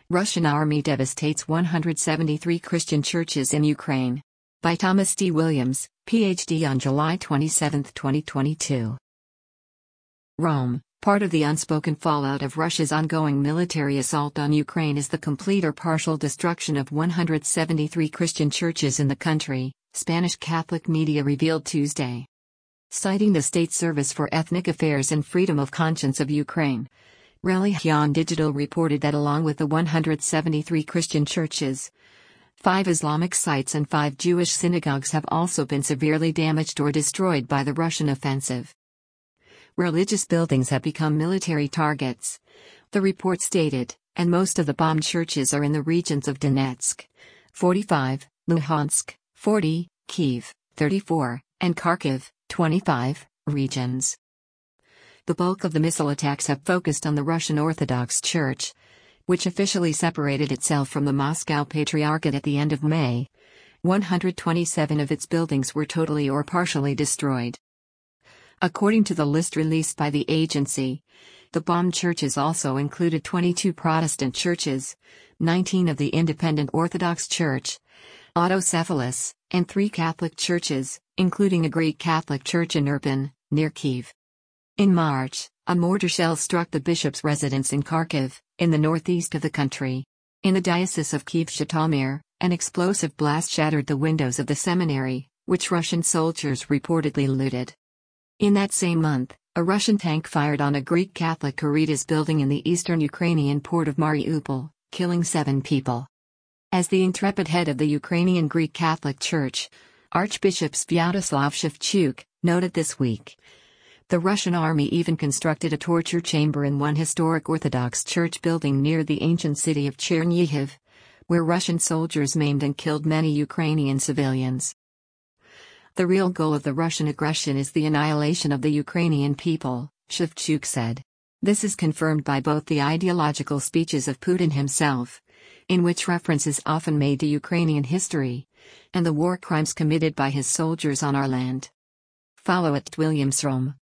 Russian army devastates 173 Christian churches in Ukraine. By Thomas D. Williams, Ph.D. on July 27, 2022. Rome. Part of the unspoken fallout of Russia's ongoing military assault on Ukraine is the complete or partial destruction of 173 Christian churches in the country, Spanish Catholic media revealed Tuesday. Citing the State Service for Ethnic Affairs and Freedom of Conscience of Ukraine, Religion Digital reported that along with the 173 Christian churches, 5 Islamic sites and 5 Jewish synagogues have also been severely damaged or destroyed by the Russian offensive. Religious buildings have become military targets, the report stated, and most of the bombed churches are in the regions of Donetsk, 45, Luhansk, 40, Kyiv, 34, and Kharkiv, 25, regions. The bulk of the missile attacks have focused on the Russian Orthodox Church, which officially separated itself from the Moscow Patriarchate at the end of May. 127 of its buildings were totally or partially destroyed. According to the list released by the agency, the bombed churches also included 22 Protestant churches, 19 of the Independent Orthodox Church, Autocephalous, and 3 Catholic churches, including a Greek Catholic church in Irpin, near Kyiv. In March, a mortar shell struck the bishop's residence in Kharkiv, in the northeast of the country. In the Diocese of Kyiv-Zhytomyr, an explosive blast shattered the windows of the seminary, which Russian soldiers reportedly looted. In that same month, a Russian tank fired on a Greek Catholic Caritas building in the eastern Ukrainian port of Mariupol, killing 7 people. As the intrepid head of the Ukrainian Greek Catholic Church, Archbishop Sviatoslav Shevchuk, noted this week, the Russian army even constructed a torture chamber in one historic Orthodox church building near the ancient city of Chernihiv, where Russian soldiers maimed and killed many Ukrainian civilians. The real goal of the Russian aggression is the annihilation of the Ukrainian people, Shevchuk said. This is confirmed by both the ideological speeches of Putin himself, in which reference is often made to Ukrainian history, and the war crimes committed by his soldiers on our land. Follow @WilliamsRome.